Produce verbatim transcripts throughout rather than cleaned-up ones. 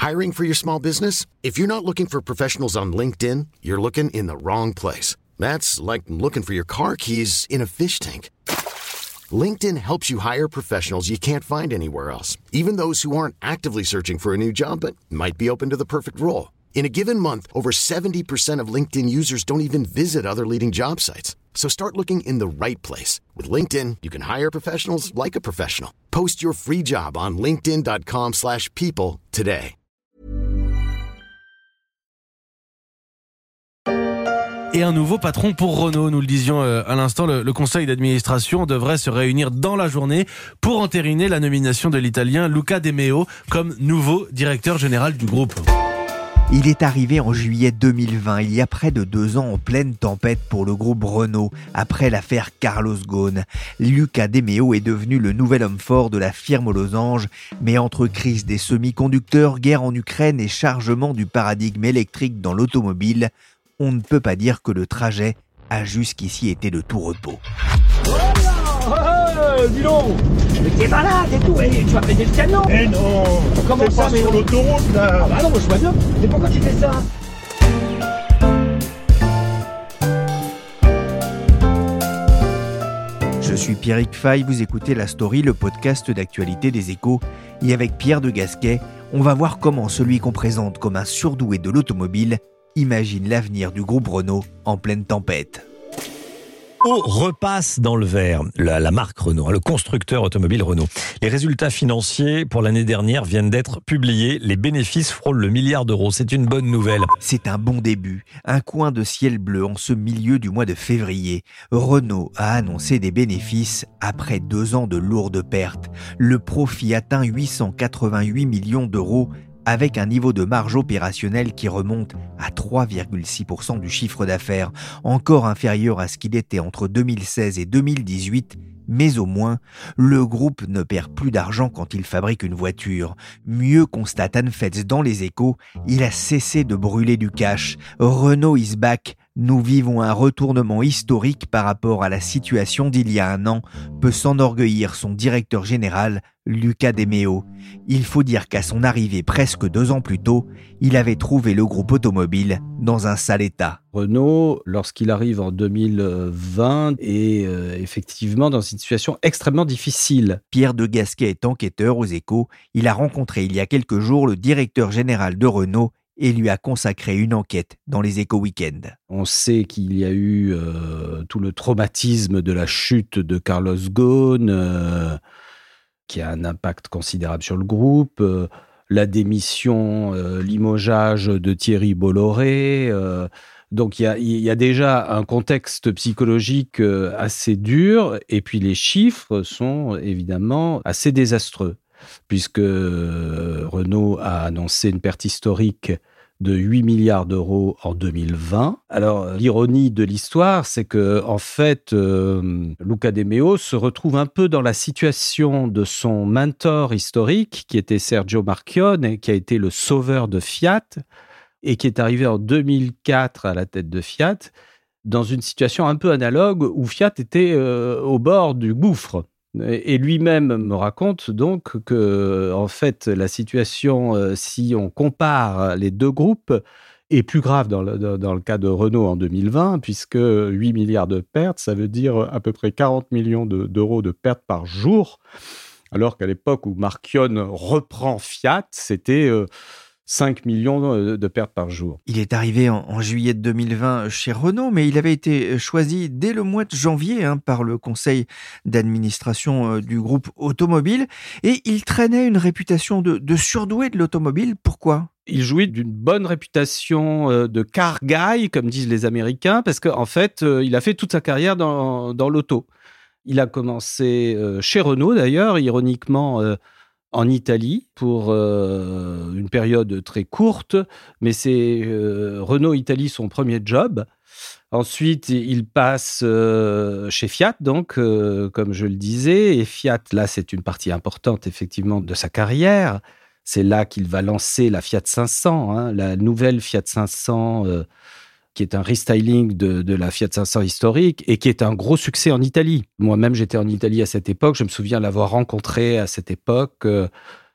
Hiring for your small business? If you're not looking for professionals on LinkedIn, you're looking in the wrong place. That's like looking for your car keys in a fish tank. LinkedIn helps you hire professionals you can't find anywhere else, even those who aren't actively searching for a new job but might be open to the perfect role. In a given month, over seventy percent of LinkedIn users don't even visit other leading job sites. So start looking in the right place. With LinkedIn, you can hire professionals like a professional. Post your free job on linkedin dot com slash people today. Et un nouveau patron pour Renault, nous le disions à l'instant, le, le conseil d'administration devrait se réunir dans la journée pour entériner la nomination de l'Italien Luca De Meo comme nouveau directeur général du groupe. Il est arrivé en juillet deux mille vingt, il y a près de deux ans en pleine tempête pour le groupe Renault, après l'affaire Carlos Ghosn. Luca De Meo est devenu le nouvel homme fort de la firme aux losanges, mais entre crise des semi-conducteurs, guerre en Ukraine et chargement du paradigme électrique dans l'automobile, on ne peut pas dire que le trajet a jusqu'ici été de tout repos. Euh, dis donc, mais t'es malade et tout, et tu vas péter le canon. Eh non, comment c'est ça, pas mais sur on... l'autoroute là. Ah bah non, moi je vois bien, mais pourquoi tu fais ça? Je suis Pierrick Fay, vous écoutez La Story, le podcast d'actualité des Échos. Et avec Pierre de Gasquet, on va voir comment celui qu'on présente comme un surdoué de l'automobile imagine l'avenir du groupe Renault en pleine tempête. Renault repasse dans le vert, la, la marque Renault, le constructeur automobile Renault. Les résultats financiers pour l'année dernière viennent d'être publiés. Les bénéfices frôlent le milliard d'euros. C'est une bonne nouvelle. C'est un bon début, un coin de ciel bleu en ce milieu du mois de février. Renault a annoncé des bénéfices après deux ans de lourdes pertes. Le profit atteint huit cent quatre-vingt-huit millions d'euros, avec un niveau de marge opérationnelle qui remonte à trois virgule six pour cent du chiffre d'affaires, encore inférieur à ce qu'il était entre deux mille seize et deux mille dix-huit, mais au moins, le groupe ne perd plus d'argent quand il fabrique une voiture. Mieux, constate Anne Fetz dans Les Échos, il a cessé de brûler du cash. Renault is back. Nous vivons un retournement historique par rapport à la situation d'il y a un an, peut s'enorgueillir son directeur général, Luca De Meo. Il faut dire qu'à son arrivée presque deux ans plus tôt, il avait trouvé le groupe automobile dans un sale état. Renault, lorsqu'il arrive en deux mille vingt, est euh, effectivement dans une situation extrêmement difficile. Pierre de Gasquet est enquêteur aux Échos. Il a rencontré il y a quelques jours le directeur général de Renault et lui a consacré une enquête dans les Échos Week-end. On sait qu'il y a eu euh, tout le traumatisme de la chute de Carlos Ghosn, euh, qui a un impact considérable sur le groupe, euh, la démission, euh, limogeage de Thierry Bolloré. Euh, donc il y a, il y a déjà un contexte psychologique euh, assez dur, et puis les chiffres sont évidemment assez désastreux, puisque Renault a annoncé une perte historique de huit milliards d'euros en deux mille vingt. Alors, l'ironie de l'histoire, c'est que, en fait, euh, Luca De Meo se retrouve un peu dans la situation de son mentor historique, qui était Sergio Marchionne, qui a été le sauveur de Fiat, et qui est arrivé en deux mille quatre à la tête de Fiat, dans une situation un peu analogue où Fiat était euh, au bord du gouffre. Et lui-même me raconte donc que, en fait, la situation, euh, si on compare les deux groupes, est plus grave dans le, dans le cas de Renault en deux mille vingt, puisque huit milliards de pertes, ça veut dire à peu près quarante millions de, d'euros de pertes par jour, alors qu'à l'époque où Marchionne reprend Fiat, c'était euh, cinq millions de pertes par jour. Il est arrivé en, en juillet deux mille vingt chez Renault, mais il avait été choisi dès le mois de janvier hein, par le conseil d'administration du groupe automobile, et il traînait une réputation de, de surdoué de l'automobile. Pourquoi ? Il jouit d'une bonne réputation de car guy, comme disent les Américains, parce qu'en fait, il a fait toute sa carrière dans, dans l'auto. Il a commencé chez Renault, d'ailleurs, ironiquement, en Italie pour euh, une période très courte, mais c'est euh, Renault Italie son premier job. Ensuite, il passe euh, chez Fiat, donc, euh, comme je le disais, et Fiat, là, c'est une partie importante, effectivement, de sa carrière. C'est là qu'il va lancer la Fiat cinq cents, hein, la nouvelle Fiat cinq cents, euh, qui est un restyling de, de la Fiat cinq cents historique et qui est un gros succès en Italie. Moi-même, j'étais en Italie à cette époque. Je me souviens l'avoir rencontré à cette époque. Euh,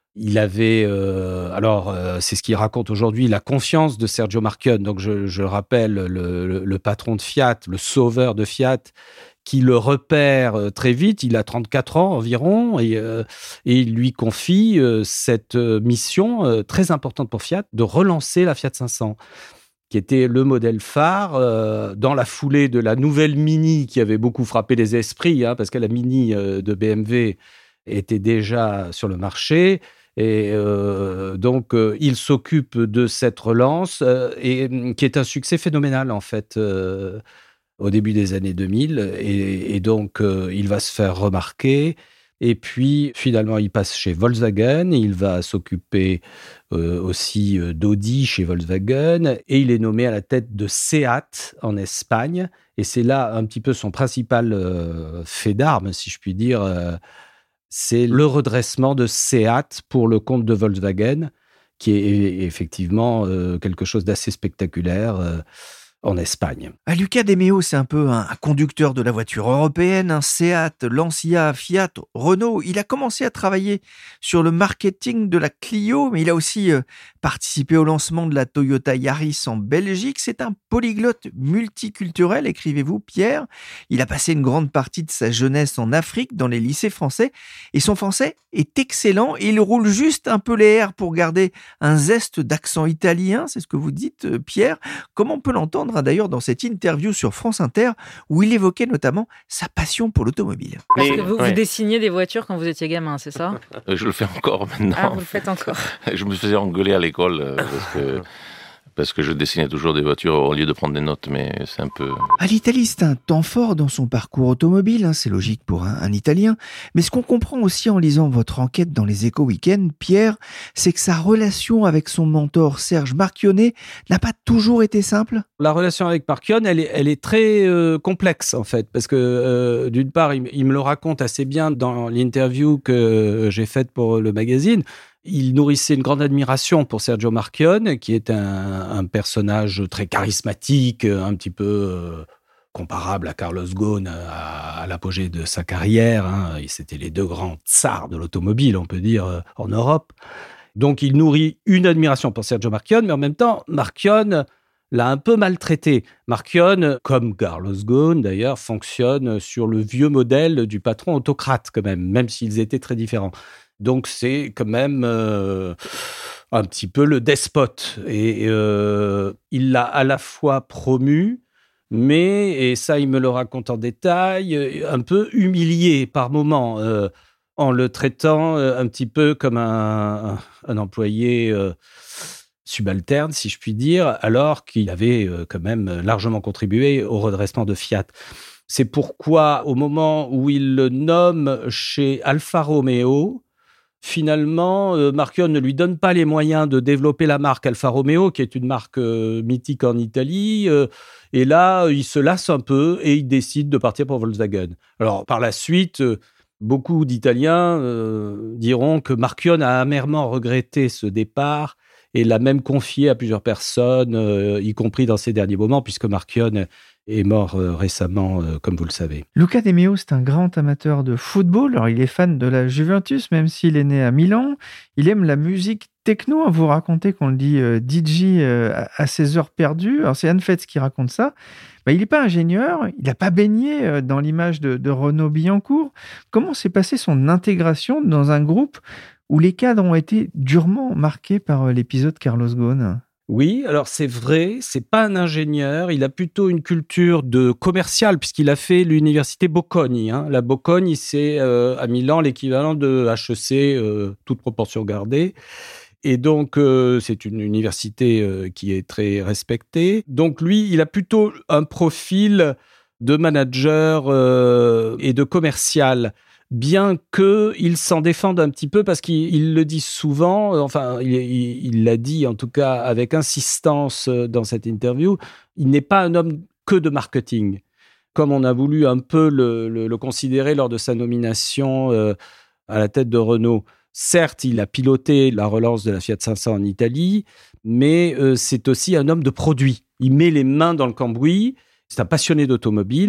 Il avait, euh, alors euh, c'est ce qu'il raconte aujourd'hui, la confiance de Sergio Marchionne. Donc je, je le rappelle, le, le, le patron de Fiat, le sauveur de Fiat, qui le repère euh, très vite. Il a trente-quatre ans environ et, euh, et il lui confie euh, cette mission euh, très importante pour Fiat de relancer la Fiat cinq cents, qui était le modèle phare euh, dans la foulée de la nouvelle Mini qui avait beaucoup frappé les esprits, hein, parce que la Mini euh, de B M W était déjà sur le marché. Et euh, donc, euh, il s'occupe de cette relance, euh, et, qui est un succès phénoménal, en fait, euh, au début des années deux mille. Et, et donc, euh, il va se faire remarquer. Et puis, finalement, il passe chez Volkswagen. Il va s'occuper euh, aussi euh, d'Audi chez Volkswagen. Et il est nommé à la tête de Seat en Espagne. Et c'est là un petit peu son principal euh, fait d'armes, si je puis dire. Euh, c'est le redressement de Seat pour le compte de Volkswagen, qui est effectivement euh, quelque chose d'assez spectaculaire euh, en Espagne. Ah, Luca De Meo, c'est un peu un, un conducteur de la voiture européenne, un Seat, Lancia, Fiat, Renault. Il a commencé à travailler sur le marketing de la Clio, mais il a aussi euh, participé au lancement de la Toyota Yaris en Belgique. C'est un polyglotte multiculturel, écrivez-vous, Pierre. Il a passé une grande partie de sa jeunesse en Afrique, dans les lycées français, et son français est excellent. Et il roule juste un peu les airs pour garder un zeste d'accent italien, c'est ce que vous dites, euh, Pierre. Comment on peut l'entendre d'ailleurs dans cette interview sur France Inter où il évoquait notamment sa passion pour l'automobile. Parce que vous, ouais. vous dessiniez des voitures quand vous étiez gamin, c'est ça ? Je le fais encore maintenant. Ah, vous le faites encore. Je me faisais engueuler à l'école euh, parce que parce que je dessinais toujours des voitures au lieu de prendre des notes, mais c'est un peu... À l'Italie, c'est un temps fort dans son parcours automobile, hein, c'est logique pour un, un Italien, mais ce qu'on comprend aussi en lisant votre enquête dans les Échos Week-end, Pierre, c'est que sa relation avec son mentor Serge Marchionne n'a pas toujours été simple. La relation avec Marchionne, elle est, elle est très euh, complexe en fait, parce que euh, d'une part, il, il me le raconte assez bien dans l'interview que j'ai faite pour le magazine. Il nourrissait une grande admiration pour Sergio Marchionne, qui est un, un personnage très charismatique, un petit peu euh, comparable à Carlos Ghosn à, à l'apogée de sa carrière. Hein. C'était les deux grands tsars de l'automobile, on peut dire, en Europe. Donc il nourrit une admiration pour Sergio Marchionne, mais en même temps, Marchionne l'a un peu maltraité. Marchionne, comme Carlos Ghosn d'ailleurs, fonctionne sur le vieux modèle du patron autocrate quand même, même s'ils étaient très différents. Donc, c'est quand même euh, un petit peu le despote. Et euh, il l'a à la fois promu, mais, et ça, il me le raconte en détail, un peu humilié par moments, euh, en le traitant un petit peu comme un, un employé euh, subalterne, si je puis dire, alors qu'il avait euh, quand même largement contribué au redressement de Fiat. C'est pourquoi, au moment où il le nomme chez Alfa Romeo, finalement, euh, Marchionne ne lui donne pas les moyens de développer la marque Alfa Romeo, qui est une marque euh, mythique en Italie. Euh, et là, il se lasse un peu et il décide de partir pour Volkswagen. Alors, par la suite, euh, beaucoup d'Italiens euh, diront que Marchionne a amèrement regretté ce départ et l'a même confié à plusieurs personnes, euh, y compris dans ses derniers moments, puisque Marchionne est mort euh, récemment, euh, comme vous le savez. Luca De Meo, c'est un grand amateur de football. Alors, il est fan de la Juventus, même s'il est né à Milan. Il aime la musique techno. Vous racontez qu'on le dit euh, D J euh, à ses heures perdues. Alors, c'est Anne Fetz qui raconte ça. Bah, il n'est pas ingénieur. Il n'a pas baigné euh, dans l'image de, de Renaud Billancourt. Comment s'est passée son intégration dans un groupe où les cadres ont été durement marqués par euh, l'épisode Carlos Ghosn ? Oui, alors c'est vrai, c'est pas un ingénieur, il a plutôt une culture de commercial puisqu'il a fait l'université Bocconi. Hein. La Bocconi, c'est euh, à Milan l'équivalent de H E C, euh, toute proportion gardée. Et donc, euh, c'est une université euh, qui est très respectée. Donc lui, il a plutôt un profil de manager euh, et de commercial. Bien qu'il s'en défende un petit peu parce qu'il il le dit souvent, enfin, il, il, il l'a dit en tout cas avec insistance dans cette interview, il n'est pas un homme que de marketing. Comme on a voulu un peu le, le, le considérer lors de sa nomination euh, à la tête de Renault. Certes, il a piloté la relance de la Fiat cinq cents en Italie, mais euh, c'est aussi un homme de produit. Il met les mains dans le cambouis, c'est un passionné d'automobile.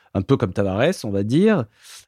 un peu comme Tavares, on va dire,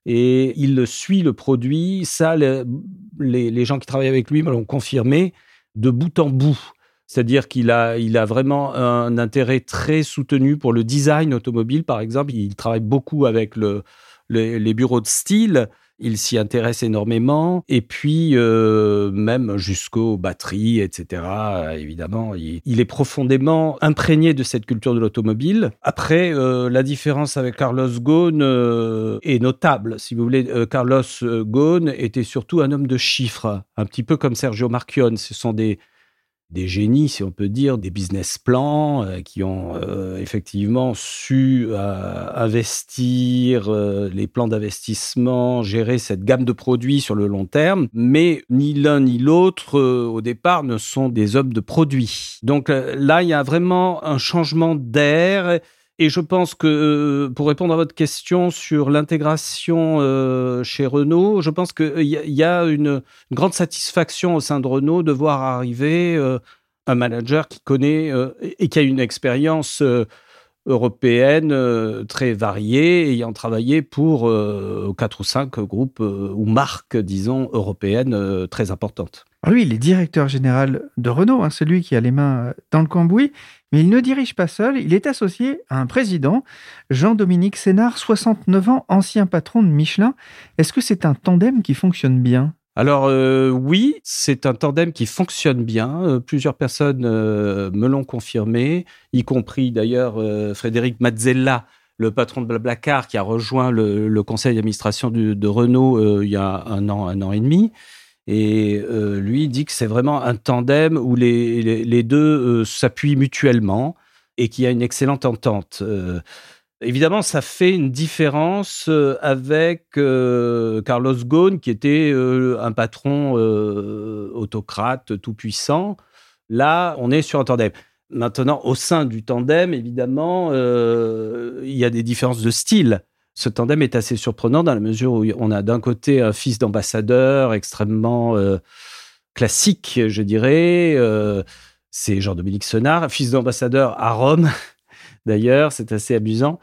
et il suit le produit. Ça, le, les, les gens qui travaillent avec lui me l'ont confirmé de bout en bout. C'est-à-dire qu'il a, il a vraiment un intérêt très soutenu pour le design automobile, par exemple. Il travaille beaucoup avec le, le, les bureaux de style. Il s'y intéresse énormément. Et puis, euh, même jusqu'aux batteries, et cetera. Évidemment, il, il est profondément imprégné de cette culture de l'automobile. Après, euh, la différence avec Carlos Ghosn euh, est notable. Si vous voulez, euh, Carlos Ghosn était surtout un homme de chiffres, un petit peu comme Sergio Marchionne. Ce sont des des génies, si on peut dire, des business plans euh, qui ont euh, effectivement su euh, investir, euh, les plans d'investissement, gérer cette gamme de produits sur le long terme. Mais ni l'un ni l'autre, euh, au départ, ne sont des hommes de produits. Donc euh, là, il y a vraiment un changement d'air. Et je pense que, pour répondre à votre question sur l'intégration euh, chez Renault, je pense qu'il y, y a une, une grande satisfaction au sein de Renault de voir arriver euh, un manager qui connaît euh, et qui a une expérience euh, européenne euh, très variée, ayant travaillé pour euh, quatre ou cinq groupes euh, ou marques, disons, européennes euh, très importantes. Alors lui, il est directeur général de Renault, hein, c'est lui qui a les mains dans le cambouis, mais il ne dirige pas seul, il est associé à un président, Jean-Dominique Sénard, soixante-neuf ans, ancien patron de Michelin. Est-ce que c'est un tandem qui fonctionne bien ? Alors euh, oui, c'est un tandem qui fonctionne bien. Euh, plusieurs personnes euh, me l'ont confirmé, y compris d'ailleurs euh, Frédéric Mazzella, le patron de Blablacar, qui a rejoint le, le conseil d'administration du, de Renault euh, il y a un an, un an et demi. Et euh, lui dit que c'est vraiment un tandem où les, les, les deux euh, s'appuient mutuellement et qu'il y a une excellente entente. Euh, évidemment, ça fait une différence euh, avec euh, Carlos Ghosn, qui était euh, un patron euh, autocrate, tout-puissant. Là, on est sur un tandem. Maintenant, au sein du tandem, évidemment, euh, il y a des différences de style. Ce tandem est assez surprenant dans la mesure où on a d'un côté un fils d'ambassadeur extrêmement euh, classique, je dirais. Euh, c'est Jean-Dominique Sénard, fils d'ambassadeur à Rome, d'ailleurs, c'est assez amusant.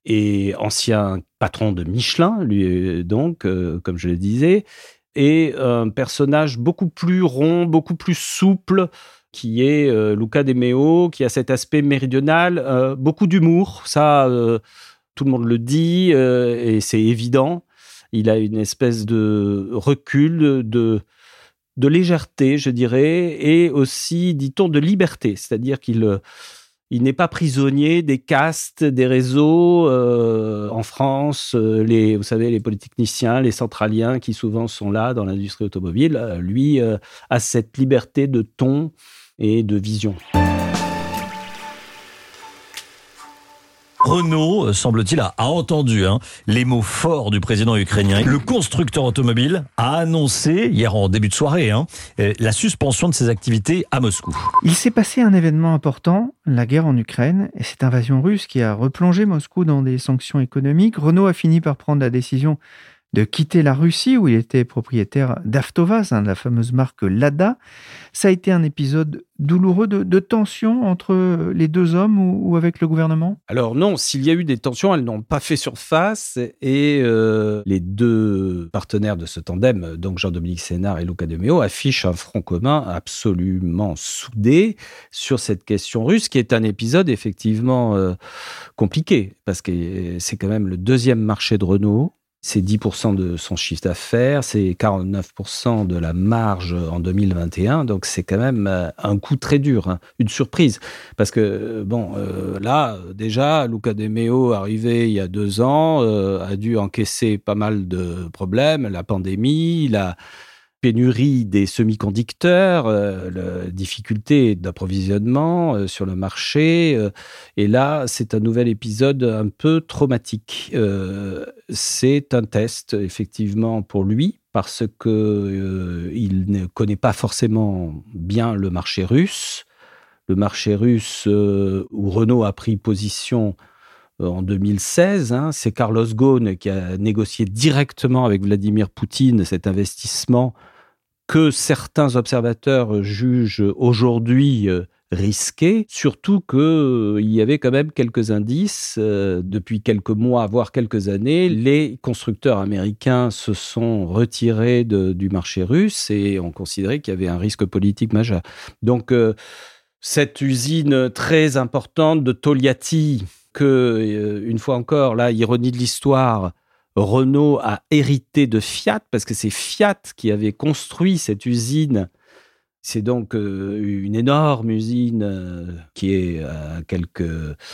Et ancien patron de Michelin, lui, donc, euh, comme je le disais. Et un personnage beaucoup plus rond, beaucoup plus souple, qui est euh, Luca De Meo, qui a cet aspect méridional, euh, beaucoup d'humour, ça... Euh, tout le monde le dit euh, et c'est évident. Il a une espèce de recul, de, de légèreté, je dirais, et aussi, dit-on, de liberté. C'est-à-dire qu'il il n'est pas prisonnier des castes, des réseaux. Euh, en France, les, vous savez, les polytechniciens, les centraliens qui souvent sont là dans l'industrie automobile, lui euh, a cette liberté de ton et de vision. Renault, semble-t-il, a, a entendu hein, les mots forts du président ukrainien. Le constructeur automobile a annoncé, hier en début de soirée, hein, la suspension de ses activités à Moscou. Il s'est passé un événement important, la guerre en Ukraine, et cette invasion russe qui a replongé Moscou dans des sanctions économiques. Renault a fini par prendre la décision de quitter la Russie, où il était propriétaire d'Avtovaz, hein, la fameuse marque Lada. Ça a été un épisode douloureux de, de tension entre les deux hommes ou, ou avec le gouvernement ? Alors non, s'il y a eu des tensions, elles n'ont pas fait surface et euh, les deux partenaires de ce tandem, donc Jean-Dominique Sénard et Luca De Meo, affichent un front commun absolument soudé sur cette question russe, qui est un épisode effectivement euh, compliqué, parce que c'est quand même le deuxième marché de Renault. C'est dix pour cent de son chiffre d'affaires, c'est quarante-neuf pour cent de la marge en deux mille vingt et un, donc c'est quand même un coup très dur, hein, une surprise. Parce que, bon, euh, là, déjà, Luca De Meo, arrivé il y a deux ans, euh, a dû encaisser pas mal de problèmes, la pandémie, la pénurie des semi-conducteurs, euh, la difficulté d'approvisionnement euh, sur le marché. Euh, et là, c'est un nouvel épisode un peu traumatique. Euh, c'est un test, effectivement, pour lui, parce que euh, il ne connaît pas forcément bien le marché russe. Le marché russe euh, où Renault a pris position en deux mille seize, hein, c'est Carlos Ghosn qui a négocié directement avec Vladimir Poutine cet investissement que certains observateurs jugent aujourd'hui risqué, surtout qu'il euh, y avait quand même quelques indices. Euh, depuis quelques mois, voire quelques années, les constructeurs américains se sont retirés de, du marché russe et ont considéré qu'il y avait un risque politique majeur. Donc, euh, cette usine très importante de Togliatti, que, euh, une fois encore, là, ironie de l'histoire, Renault a hérité de Fiat, parce que c'est Fiat qui avait construit cette usine. C'est donc euh, une énorme usine euh, qui est à quelques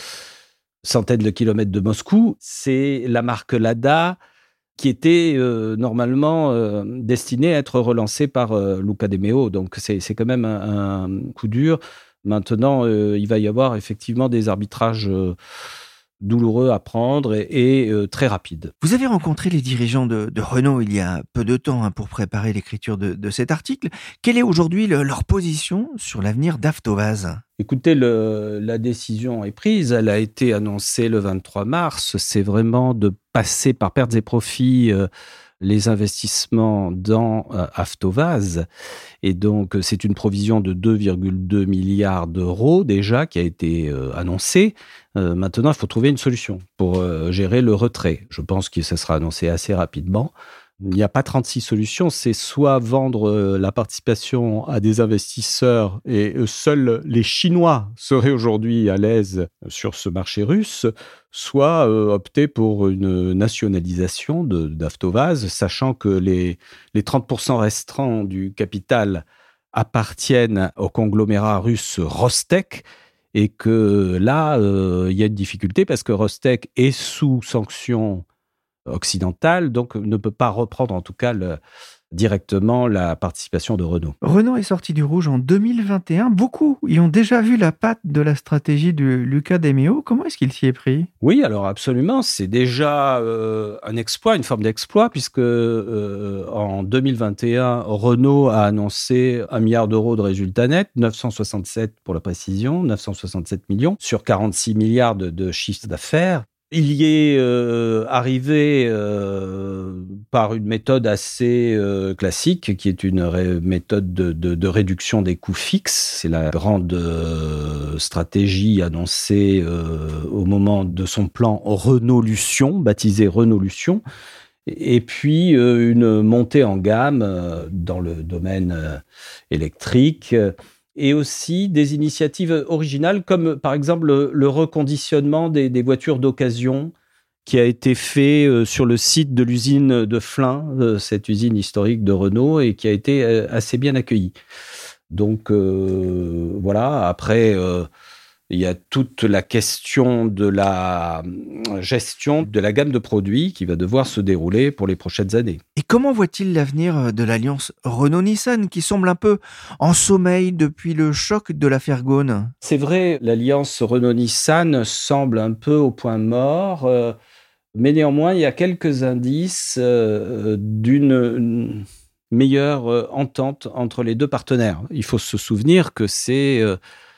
centaines de kilomètres de Moscou. C'est la marque Lada qui était euh, normalement euh, destinée à être relancée par euh, Luca De Meo. Donc c'est, c'est quand même un, un coup dur. Maintenant, euh, il va y avoir effectivement des arbitrages euh, douloureux à prendre et, et euh, très rapides. Vous avez rencontré les dirigeants de, de Renault il y a peu de temps hein, pour préparer l'écriture de, de cet article. Quelle est aujourd'hui le, leur position sur l'avenir d'Avtovaz ? Écoutez, le, la décision est prise. Elle a été annoncée le vingt-trois mars. C'est vraiment de passer par pertes et profits euh, les investissements dans euh, Avtovaz. Et donc, c'est une provision de deux virgule deux milliards d'euros déjà qui a été euh, annoncée. Euh, maintenant, il faut trouver une solution pour euh, gérer le retrait. Je pense que ça sera annoncé assez rapidement. Il n'y a pas trente-six solutions. C'est soit vendre euh, la participation à des investisseurs et euh, seuls les Chinois seraient aujourd'hui à l'aise sur ce marché russe, soit euh, opter pour une nationalisation de, d'Avtovaz, sachant que les, les trente pour cent restants du capital appartiennent au conglomérat russe Rostec, et que là, euh, il y a une difficulté parce que Rostec est sous sanction occidentale, donc ne peut pas reprendre en tout cas le, directement la participation de Renault. Renault est sorti du rouge en deux mille vingt et un. Beaucoup y ont déjà vu la patte de la stratégie de Luca De Meo. Comment est-ce qu'il s'y est pris ? Oui, alors absolument. C'est déjà euh, un exploit, une forme d'exploit, puisque euh, en deux mille vingt et un, Renault a annoncé un milliard d'euros de résultats nets, neuf cent soixante-sept pour la précision, neuf cent soixante-sept millions, sur quarante-six milliards de, de chiffre d'affaires. Il y est euh, arrivé euh, par une méthode assez euh, classique, qui est une ré- méthode de, de, de réduction des coûts fixes. C'est la grande euh, stratégie annoncée euh, au moment de son plan Renault-Lution, baptisé Renault-Lution. Et puis euh, une montée en gamme euh, dans le domaine euh, électrique. Euh, et aussi des initiatives originales, comme par exemple le, le reconditionnement des, des voitures d'occasion qui a été fait euh, sur le site de l'usine de Flins, euh, cette usine historique de Renault, et qui a été euh, assez bien accueillie. Donc euh, voilà, après, euh, il y a toute la question de la gestion de la gamme de produits qui va devoir se dérouler pour les prochaines années. Et comment voit-il l'avenir de l'alliance Renault-Nissan qui semble un peu en sommeil depuis le choc de l'affaire Ghosn ? C'est vrai, l'alliance Renault-Nissan semble un peu au point mort, euh, mais néanmoins, il y a quelques indices euh, d'une meilleure entente entre les deux partenaires. Il faut se souvenir que c'est euh,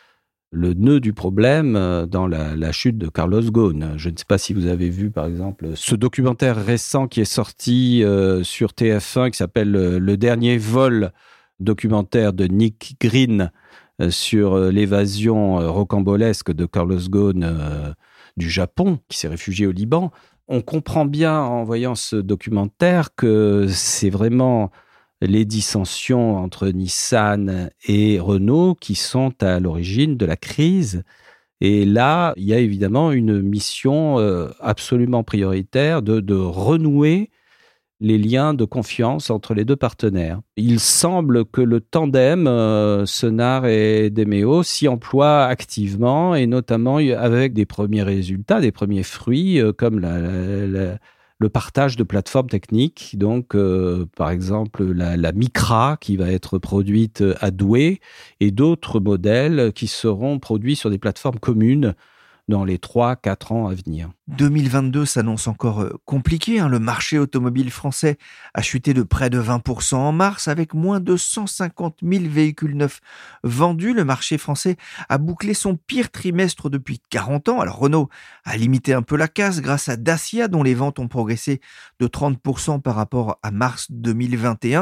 le nœud du problème dans la, la chute de Carlos Ghosn. Je ne sais pas si vous avez vu, par exemple, ce documentaire récent qui est sorti euh, sur T F un qui s'appelle euh, « Le dernier vol », documentaire de Nick Green euh, sur euh, l'évasion euh, rocambolesque de Carlos Ghosn euh, du Japon, qui s'est réfugié au Liban. On comprend bien, en voyant ce documentaire, que c'est vraiment les dissensions entre Nissan et Renault qui sont à l'origine de la crise. Et là, il y a évidemment une mission euh, absolument prioritaire de, de renouer les liens de confiance entre les deux partenaires. Il semble que le tandem euh, Senard et De Meo s'y emploie activement, et notamment avec des premiers résultats, des premiers fruits, euh, comme la, la, la le partage de plateformes techniques, donc euh, par exemple la, la Micra qui va être produite à Douai et d'autres modèles qui seront produits sur des plateformes communes dans les trois à quatre ans à venir. deux mille vingt-deux s'annonce encore compliqué. Hein. Le marché automobile français a chuté de près de vingt pour cent en mars avec moins de cent cinquante mille véhicules neufs vendus. Le marché français a bouclé son pire trimestre depuis quarante ans. Alors Renault a limité un peu la casse grâce à Dacia dont les ventes ont progressé de trente pour cent par rapport à mars deux mille vingt et un.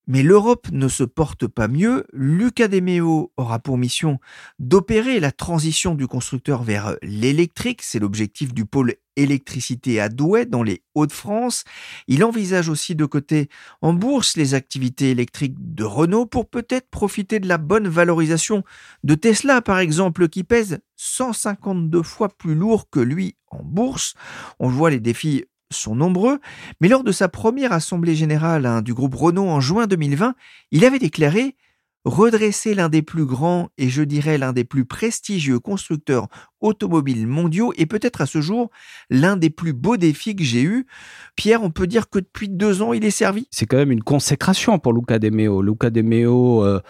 Mais l'Europe ne se porte pas mieux. Luca De Meo aura pour mission d'opérer la transition du constructeur vers l'électrique. C'est l'objectif du pôle électricité à Douai, dans les Hauts-de-France. Il envisage aussi de coter en bourse les activités électriques de Renault pour peut-être profiter de la bonne valorisation de Tesla, par exemple, qui pèse cent cinquante-deux fois plus lourd que lui en bourse. On voit, les défis sont nombreux, mais lors de sa première assemblée générale hein, du groupe Renault en juin deux mille vingt, il avait déclaré « Redresser l'un des plus grands et je dirais l'un des plus prestigieux constructeurs automobiles mondiaux est peut-être à ce jour l'un des plus beaux défis que j'ai eu. » Pierre, on peut dire que depuis deux ans, il est servi. C'est quand même une consécration pour Luca De Meo. Luca De Meo euh,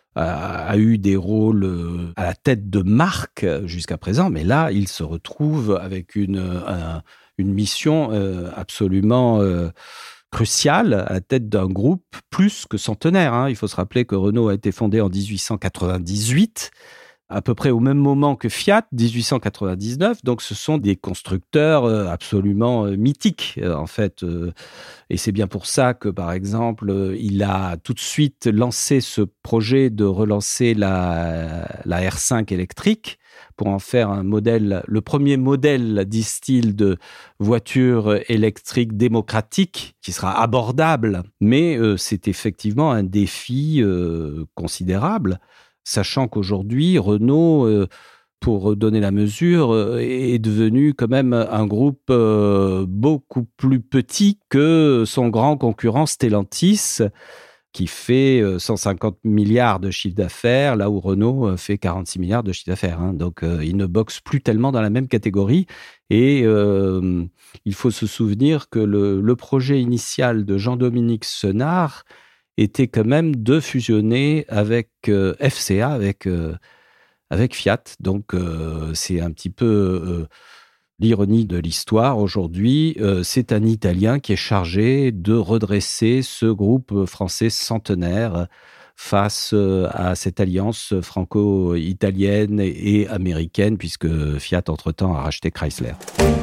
a, a eu des rôles euh, à la tête de marque jusqu'à présent, mais là, il se retrouve avec une... Un, une mission euh, absolument euh, cruciale à la tête d'un groupe plus que centenaire. Hein. Il faut se rappeler que Renault a été fondé en dix-huit cent quatre-vingt-dix-huit, à peu près au même moment que Fiat, dix-huit cent quatre-vingt-dix-neuf. Donc, ce sont des constructeurs euh, absolument euh, mythiques, euh, en fait. Euh, et c'est bien pour ça que, par exemple, euh, il a tout de suite lancé ce projet de relancer la, la R cinq électrique, pour en faire un modèle, le premier modèle, disent-ils, de voiture électrique démocratique, qui sera abordable. Mais euh, c'est effectivement un défi euh, considérable, sachant qu'aujourd'hui, Renault, euh, pour donner la mesure, euh, est devenu quand même un groupe euh, beaucoup plus petit que son grand concurrent Stellantis, qui fait cent cinquante milliards de chiffre d'affaires, là où Renault fait quarante-six milliards de chiffre d'affaires. Hein. Donc, euh, ils ne boxent plus tellement dans la même catégorie. Et euh, il faut se souvenir que le, le projet initial de Jean-Dominique Senard était quand même de fusionner avec euh, F C A, avec, euh, avec Fiat. Donc, euh, c'est un petit peu... Euh, l'ironie de l'histoire, aujourd'hui, euh, c'est un Italien qui est chargé de redresser ce groupe français centenaire face euh, à cette alliance franco-italienne et américaine, puisque Fiat, entre-temps, a racheté Chrysler.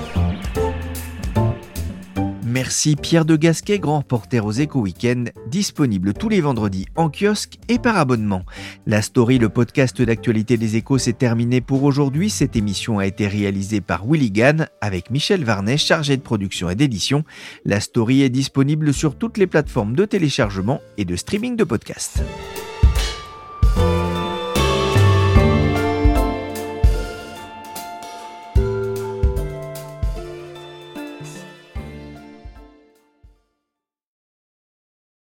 Merci Pierre de Gasquet, grand reporter aux Échos Week-end, disponible tous les vendredis en kiosque et par abonnement. La Story, le podcast d'actualité des Échos, c'est terminé pour aujourd'hui. Cette émission a été réalisée par Willy Gann avec Michel Varnet, chargé de production et d'édition. La Story est disponible sur toutes les plateformes de téléchargement et de streaming de podcasts.